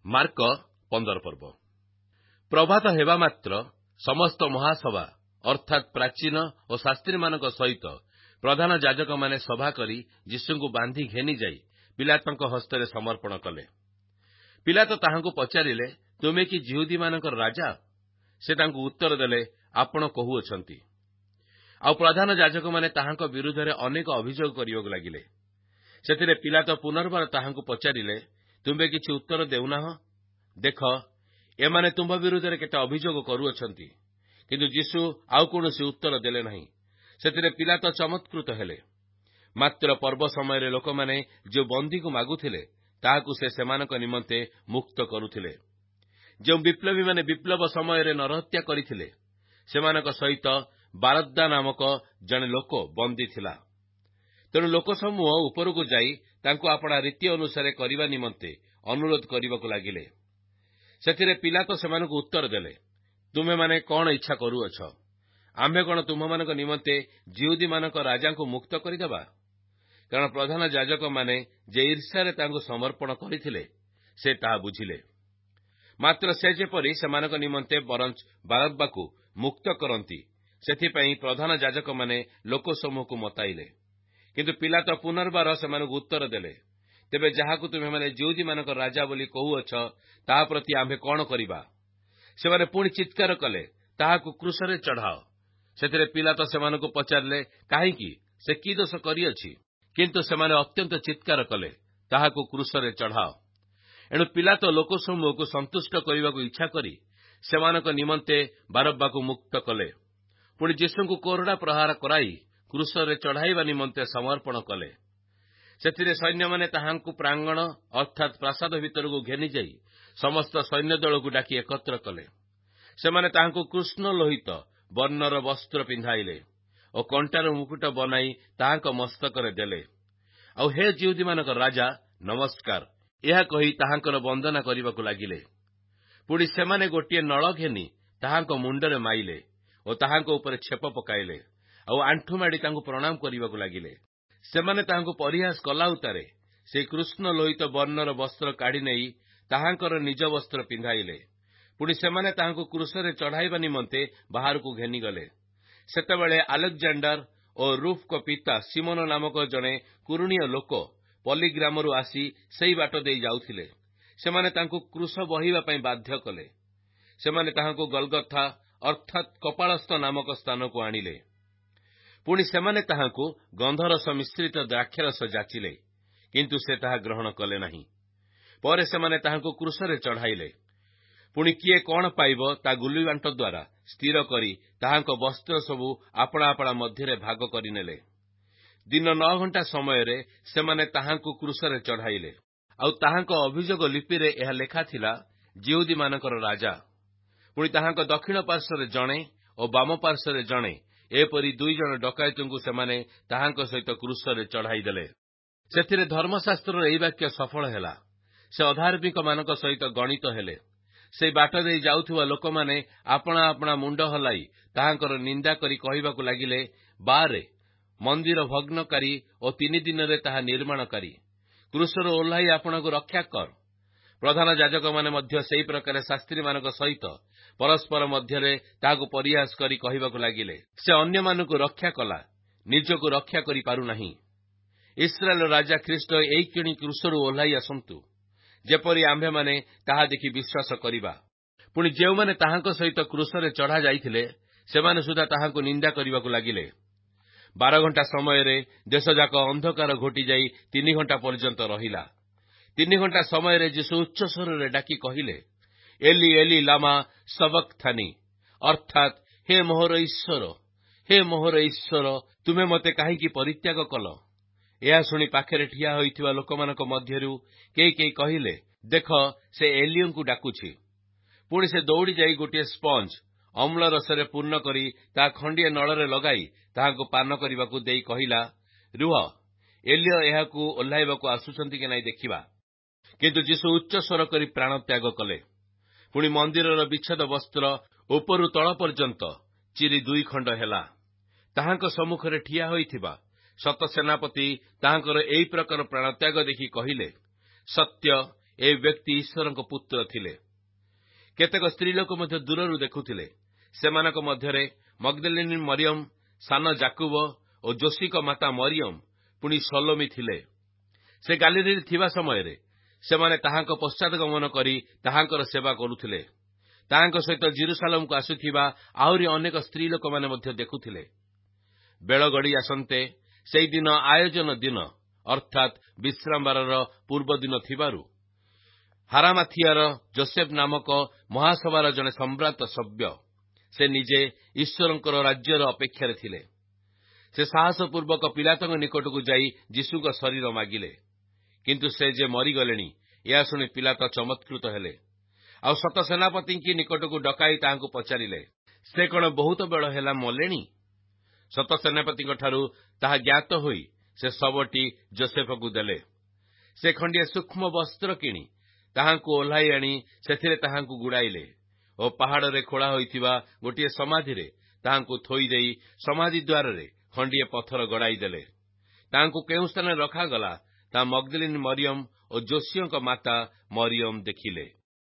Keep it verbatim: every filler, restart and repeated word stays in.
Mark ପନ୍ଦର ପର୍ବ। ପ୍ରଭାତ ହେବା ମାତ୍ର ସମସ୍ତ ମହାସଭା ଅର୍ଥାତ୍ ପ୍ରାଚୀନ ଓ ଶାସ୍ତ୍ରୀମାନଙ୍କ ସହିତ ପ୍ରଧାନ ଯାଜକମାନେ ସଭା କରି ଯୀଶୁଙ୍କୁ ବାନ୍ଧି ଘେନି ଯାଇ ପିଲାତଙ୍କ ହସ୍ତରେ ସମର୍ପଣ କଲେ। ପିଲାତ ତାହାଙ୍କୁ ପଚାରିଲେ, ତୁମେ କି ଯିହୁଦୀମାନଙ୍କର ରାଜା? ସେ ତାଙ୍କୁ ଉତ୍ତର ଦେଲେ, ଆପଣ କହୁଅଛନ୍ତି। ଆଉ ପ୍ରଧାନ ଯାଜକମାନେ ତାହାଙ୍କ ବିରୁଦ୍ଧରେ ଅନେକ ଅଭିଯୋଗ କରିବାକୁ ଲାଗିଲେ। ସେଥିରେ ପିଲାତ ପୁନର୍ବାର ତାହାଙ୍କୁ ପଚାରିଲେ, ତୁମେ କିଛି ଉତ୍ତର ଦେଉନାହଁ? ଦେଖ, ଏମାନେ ତୁମ୍ଭ ବିରୁଦ୍ଧରେ କେତେ ଅଭିଯୋଗ କରୁଅଛନ୍ତି। କିନ୍ତୁ ଯୀଶୁ ଆଉ କୌଣସି ଉତ୍ତର ଦେଲେ ନାହିଁ। ସେଥିରେ ପିଲାତ ଚମତ୍କୃତ ହେଲେ। ମାତ୍ର ପର୍ବ ସମୟରେ ଲୋକମାନେ ଯେଉଁ ବନ୍ଦୀକୁ ମାଗୁଥିଲେ, ତାହାକୁ ସେ ସେମାନଙ୍କ ନିମନ୍ତେ ମୁକ୍ତ କରୁଥିଲେ। ଯେଉଁ ବିପ୍ଳବୀମାନେ ବିପ୍ଳବ ସମୟରେ ନରହତ୍ୟା କରିଥିଲେ, ସେମାନଙ୍କ ସହିତ ବାରଦ୍ଦା ନାମକ ଜଣେ ଲୋକ ବନ୍ଦୀ ଥିଲା। ତେଣୁ ଲୋକସମୂହ ଉପରକୁ ଯାଇ ତାଙ୍କୁ ଆପଣା ରୀତି ଅନୁସାରେ କରିବା ନିମନ୍ତେ ଅନୁରୋଧ କରିବାକୁ ଲାଗିଲେ। ସେଥିରେ ପିଲାତ ସେମାନଙ୍କୁ ଉତ୍ତର ଦେଲେ, ତୁମେମାନେ କଣ ଇଚ୍ଛା କରୁଅଛ? ଆମ୍ଭେ କଣ ତୁମମାନଙ୍କ ନିମନ୍ତେ ଯିହୁଦୀମାନଙ୍କ ରାଜାଙ୍କୁ ମୁକ୍ତ କରିଦେବା? କାରଣ ପ୍ରଧାନ ଯାଜକମାନେ ଯେ ଈର୍ଷାରେ ତାଙ୍କୁ ସମର୍ପଣ କରିଥିଲେ, ସେ ତାହା ବୁଝିଲେ। ମାତ୍ର ସେ ଯେପରି ସେମାନଙ୍କ ନିମନ୍ତେ ବରଞ୍ଚ ବାରବ୍ବାକୁ ମୁକ୍ତ କରନ୍ତି, ସେଥିପାଇଁ ପ୍ରଧାନ ଯାଜକମାନେ ଲୋକସମୂହକୁ ମତାଇଲେ। କିନ୍ତୁ ପିଲାତ ପୁନର୍ବାର ସେମାନଙ୍କୁ ଉତ୍ତର ଦେଲେ, ତେବେ ଯାହାକୁ ତୁମେମାନେ ଯିହୁଦୀମାନଙ୍କ ରାଜା ବୋଲି କହୁଅଛ, ତାହା ପ୍ରତି ଆମ୍ଭେ କଣ କରିବା? ସେମାନେ ପୁଣି ଚିତ୍କାର କଲେ, ତାହାକୁ କ୍ରୁଶରେ ଚଢ଼ାଅ। ସେଥିରେ ପିଲାତ ସେମାନଙ୍କୁ ପଚାରିଲେ, କାହିଁକି? ସେ କି ଦୋଷ କରିଅଛି? କିନ୍ତୁ ସେମାନେ ଅତ୍ୟନ୍ତ ଚିତ୍କାର କଲେ, ତାହାକୁ କ୍ରୁଶରେ ଚଢ଼ାଅ। ଏଣୁ ପିଲାତ ଲୋକସମୂହକୁ ସନ୍ତୁଷ୍ଟ କରିବାକୁ ଇଚ୍ଛା କରି ସେମାନଙ୍କ ନିମନ୍ତେ ବାରବ୍ବାକୁ ମୁକ୍ତ କଲେ। ପୁଣି ଯୀଶୁଙ୍କୁ କୋରଡ଼ା ପ୍ରହାର କରାଇ କ୍ରୁଶରେ ଚଢ଼ାଇବା ନିମନ୍ତେ ସମର୍ପଣ କଲେ। ସେଥିରେ ସୈନ୍ୟମାନେ ତାହାଙ୍କୁ ପ୍ରାଙ୍ଗଣ ଅର୍ଥାତ୍ ପ୍ରାସାଦ ଭିତରକୁ ଘେନିଯାଇ ସମସ୍ତ ସୈନ୍ୟ ଦଳକୁ ଡାକି ଏକତ୍ର କଲେ। ସେମାନେ ତାହାଙ୍କୁ କୃଷ୍ଣ ଲୋହିତ ବର୍ଣ୍ଣର ବସ୍ତ୍ର ପିନ୍ଧାଇଲେ ଓ କଣ୍ଟାର ମୁକୁଟ ବନାଇ ତାହାଙ୍କ ମସ୍ତକରେ ଦେଲେ। ଆଉ ହେ ଯିହୁଦୀମାନଙ୍କ ରାଜା, ନମସ୍କାର, ଏହା କହି ତାହାଙ୍କର ବନ୍ଦନା କରିବାକୁ ଲାଗିଲେ। ପୁଣି ସେମାନେ ଗୋଟିଏ ନଳ ଘେନି ତାହାଙ୍କ ମୁଣ୍ଡରେ ମାଇଲେ ଓ ତାହାଙ୍କ ଉପରେ ଛେପ ପକାଇଲେ, ଆଉ ଆଣ୍ଠୁମାଡ଼ି ତାଙ୍କୁ ପ୍ରଣାମ କରିବାକୁ ଲାଗିଲେ। ସେମାନେ ତାହାଙ୍କୁ ପରିହାସ କଲା ଉତ୍ତାରେ ସେହି କୃଷ୍ଣ ଲୋହିତ ବର୍ଣ୍ଣର ବସ୍ତ୍ର କାଢ଼ି ନେଇ ତାହାଙ୍କର ନିଜ ବସ୍ତ୍ର ପିନ୍ଧାଇଲେ। ପୁଣି ସେମାନେ ତାହାଙ୍କୁ କ୍ରୁଶରେ ଚଢ଼ାଇବା ନିମନ୍ତେ ବାହାରକୁ ଘେନିଗଲେ। ସେତେବେଳେ ଆଲେକଜାଣ୍ଡାର ଓ ରୁଫ୍ଙ୍କ ପିତା ସିମୋନ ନାମକ ଜଣେ କୁରୁଣୀୟ ଲୋକ ପଲ୍ଲୀ ଗ୍ରାମରୁ ଆସି ସେହି ବାଟ ଦେଇ ଯାଉଥିଲେ। ସେମାନେ ତାଙ୍କୁ କ୍ରୁଶ ବହିବା ପାଇଁ ବାଧ୍ୟ କଲେ। ସେମାନେ ତାହାଙ୍କୁ ଗଲଗଥା ଅର୍ଥାତ୍ କପାଳସ୍ଥ ନାମକ ସ୍ଥାନକୁ ଆଣିଲେ। ପୁଣି ସେମାନେ ତାହାଙ୍କୁ ଗନ୍ଧରସ ମିଶ୍ରିତ ଦ୍ରାକ୍ଷାରସ ଯାଚିଲେ, କିନ୍ତୁ ସେ ତାହା ଗ୍ରହଣ କଲେ ନାହିଁ। ପରେ ସେମାନେ ତାହାଙ୍କୁ କ୍ରୁଶରେ ଚଢ଼ାଇଲେ। ପୁଣି କିଏ କଣ ପାଇବ ତା ଗୁଲିବାଣ୍ଟ ଦ୍ୱାରା ସ୍ଥିର କରି ତାହାଙ୍କ ବସ୍ତ୍ର ସବୁ ଆପଣା ଆପଣା ମଧ୍ୟରେ ଭାଗ କରିନେଲେ। ଦିନ ନଅ ଘଣ୍ଟା ସମୟରେ ସେମାନେ ତାହାଙ୍କୁ କ୍ରୁଶରେ ଚଢ଼ାଇଲେ। ଆଉ ତାହାଙ୍କ ଅଭିଯୋଗ ଲିପିରେ ଏହା ଲେଖା ଥିଲା, ଯିହୁଦୀମାନଙ୍କର ରାଜା। ପୁଣି ତାହାଙ୍କ ଦକ୍ଷିଣ ପାର୍ଶ୍ୱରେ ଜଣେ ଓ ବାମ ପାର୍ଶ୍ୱରେ ଜଣେ, ଏପରି ଦୁଇ ଜଣ ଡକାୟତଙ୍କୁ ସେମାନେ ତାହାଙ୍କ ସହିତ କ୍ରୁଶରେ ଚଢ଼ାଇ ଦେଲେ। ସେଥିରେ ଧର୍ମଶାସ୍ତ୍ରର ଏହି ବାକ୍ୟ ସଫଳ ହେଲା, ସେ ଅଧାର୍ମିକମାନଙ୍କ ସହିତ ଗଣିତ ହେଲେ। ସେହି ବାଟ ଦେଇ ଯାଉଥିବା ଲୋକମାନେ ଆପଣା ଆପଣା ମୁଣ୍ଡ ହଲାଇ ତାହାଙ୍କର ନିନ୍ଦା କରି କହିବାକୁ ଲାଗିଲେ, ବାରେ, ମନ୍ଦିର ଭଗ୍ନକାରୀ ଓ ତିନି ଦିନରେ ତାହା ନିର୍ମାଣକାରୀ, କ୍ରୁଶରୁ ଓହ୍ଲାଇ ଆପଣଙ୍କୁ ରକ୍ଷା କର। ପ୍ରଧାନ ଯାଜକମାନେ ମଧ୍ୟ ସେହି ପ୍ରକାର ଶାସ୍ତ୍ରୀମାନଙ୍କ ସହିତ ପରସ୍ପର ମଧ୍ୟରେ ତାହାକୁ ପରିହାସ କରି କହିବାକୁ ଲାଗିଲେ, ସେ ଅନ୍ୟମାନଙ୍କୁ ରକ୍ଷା କଲା, ନିଜକୁ ରକ୍ଷା କରିପାରୁନାହିଁ। ଇସ୍ରାଏଲର ରାଜା ଖ୍ରୀଷ୍ଟ ଏଇକ୍ଷଣି କ୍ରୁଶରୁ ଓହ୍ଲାଇ ଆସନ୍ତୁ, ଯେପରି ଆମ୍ଭେମାନେ ତାହା ଦେଖି ବିଶ୍ୱାସ କରିବା। ପୁଣି ଯେଉଁମାନେ ତାହାଙ୍କ ସହିତ କ୍ରୁଶରେ ଚଢ଼ା ଯାଇଥିଲେ, ସେମାନେ ସୁଦ୍ଧା ତାହାଙ୍କୁ ନିନ୍ଦା କରିବାକୁ ଲାଗିଲେ। ବାର ଘଣ୍ଟା ସମୟରେ ଦେଶଯାକ ଅନ୍ଧକାର ଘୋଟିଯାଇ ତିନି ଘଣ୍ଟା ପର୍ଯ୍ୟନ୍ତ ରହିଲା। ତିନି ଘଣ୍ଟା ସମୟରେ ଯୀଶୁ ଉଚ୍ଚ ସ୍ୱରରେ ଡାକି କହିଲେ, ଏଲି ଏଲି ଲାମା ସବକ୍ଥାନି, ଅର୍ଥାତ୍ ହେ ମୋହର ଈଶ୍ୱର, ହେ ମୋହର ଈଶ୍ୱର, ତୁମେ ମୋତେ କାହିଁକି ପରିତ୍ୟାଗ କଲ? ଏହା ଶୁଣି ପାଖରେ ଠିଆ ହୋଇଥିବା ଲୋକମାନଙ୍କ ମଧ୍ୟରୁ କେହି କେହି କହିଲେ, ଦେଖ, ସେ ଏଲିୟଙ୍କୁ ଡାକୁଛି। ପୁଣି ସେ ଦୌଡ଼ି ଯାଇ ଗୋଟିଏ ସ୍ପଞ୍ଜ ଅମ୍ଳ ରସରେ ପୂର୍ଣ୍ଣ କରି ତାହା ଖଣ୍ଡିଏ ନଳରେ ଲଗାଇ ତାହାଙ୍କୁ ପାନ କରିବାକୁ ଦେଇ କହିଲା, ରୁହ, ଏଲିୟ ଏହାକୁ ଓହ୍ଲାଇବାକୁ ଆସୁଛନ୍ତି କି ନାହିଁ ଦେଖିବା। କିନ୍ତୁ ଯୀଶୁ ଉଚ୍ଚ ସ୍ୱର କରି ପ୍ରାଣତ୍ୟାଗ କଲେ। ପୁଣି ମନ୍ଦିରର ବିଚ୍ଛେଦ ବସ୍ତ୍ର ଉପରୁ ତଳ ପର୍ଯ୍ୟନ୍ତ ଚିରି ଦୁଇ ଖଣ୍ଡ ହେଲା। ତାହାଙ୍କ ସମ୍ମୁଖରେ ଠିଆ ହୋଇଥିବା ଶତ ସେନାପତି ତାହାଙ୍କର ଏହି ପ୍ରକାର ପ୍ରାଣତ୍ୟାଗ ଦେଖି କହିଲେ, ସତ୍ୟ, ଏ ବ୍ୟକ୍ତି ଈଶ୍ୱରଙ୍କ ପୁତ୍ର ଥିଲେ। କେତେକ ସ୍ତ୍ରୀ ଲୋକ ମଧ୍ୟ ଦୂରରୁ ଦେଖୁଥିଲେ। ସେମାନଙ୍କ ମଧ୍ୟରେ ମଗ୍ଦଲିନୀ ମରିୟମ, ସାନ ଜାକୁବ ଓ ଯୋଶୀଙ୍କ ମାତା ମରିୟମ, ପୁଣି ସଲୋମୀ ଥିଲେ। ସେ ଗାଲିଲରେ ଥିବା ସମୟରେ ସେମାନେ ତାହାଙ୍କ ପଶ୍ଚାତଗମନ କରି ତାହାଙ୍କର ସେବା କରୁଥିଲେ। ତାହାଙ୍କ ସହିତ ଜେରୁସାଲେମକୁ ଆସୁଥିବା ଆହୁରି ଅନେକ ସ୍ତ୍ରୀ ଲୋକମାନେ ମଧ୍ୟ ଦେଖୁଥିଲେ। ବେଳ ଗଡ଼ି ଆସନ୍ତେ ସେହିଦିନ ଆୟୋଜନ ଦିନ ଅର୍ଥାତ୍ ବିଶ୍ରାମବାରର ପୂର୍ବ ଦିନ ଥିବାରୁ ହାରାମାଥିଆର ଯୋସେଫ ନାମକ ମହାସଭାର ଜଣେ ସମ୍ଭ୍ରାନ୍ତ ସଭ୍ୟ, ସେ ନିଜେ ଈଶ୍ୱରଙ୍କର ରାଜ୍ୟର ଅପେକ୍ଷାରେ ଥିଲେ। ସେ ସାହସପୂର୍ବକ ପିଲାତଙ୍କ ନିକଟକୁ ଯାଇ ଯୀଶୁଙ୍କ ଶରୀର ମାଗିଲେ। କିନ୍ତୁ ସେ ଯେ ମରିଗଲେଣି, ଏହା ଶୁଣି ପିଲାତ ଚମତ୍କୃତ ହେଲେ। ଆଉ ଶତ ସେନାପତିଙ୍କ ନିକଟକୁ ଡକାଇ ତାହାଙ୍କୁ ପଚାରିଲେ, ସେ କଣ ବହୁତ ବେଳ ହେଲା ମଲେଣି? ଶତ ସେନାପତିଙ୍କଠାରୁ ତାହା ଜ୍ଞାତ ହୋଇ ସେ ଶବଟି ଯୋସେଫକୁ ଦେଲେ। ସେ ଖଣ୍ଡିଏ ସୂକ୍ଷ୍ମ ବସ୍ତ୍ର କିଣି ତାହାଙ୍କୁ ଓହ୍ଲାଇ ଆଣି ସେଥିରେ ତାହାଙ୍କୁ ଗୁଡ଼ାଇଲେ ଓ ପାହାଡ଼ରେ ଖୋଳା ହୋଇଥିବା ଗୋଟିଏ ସମାଧିରେ ତାହାଙ୍କୁ ଥୋଇଦେଇ ସମାଧି ଦ୍ୱାରରେ ଖଣ୍ଡିଏ ପଥର ଗଡ଼ାଇ ଦେଲେ। ତାହାଙ୍କୁ କେଉଁ ସ୍ଥାନରେ ରଖାଗଲା ତାହା ମଗ୍ଦଲିନୀ ମରିୟମ ଓ ଯୋଶୀଙ୍କ ମାତା ମରିୟମ ଦେଖିଲେ।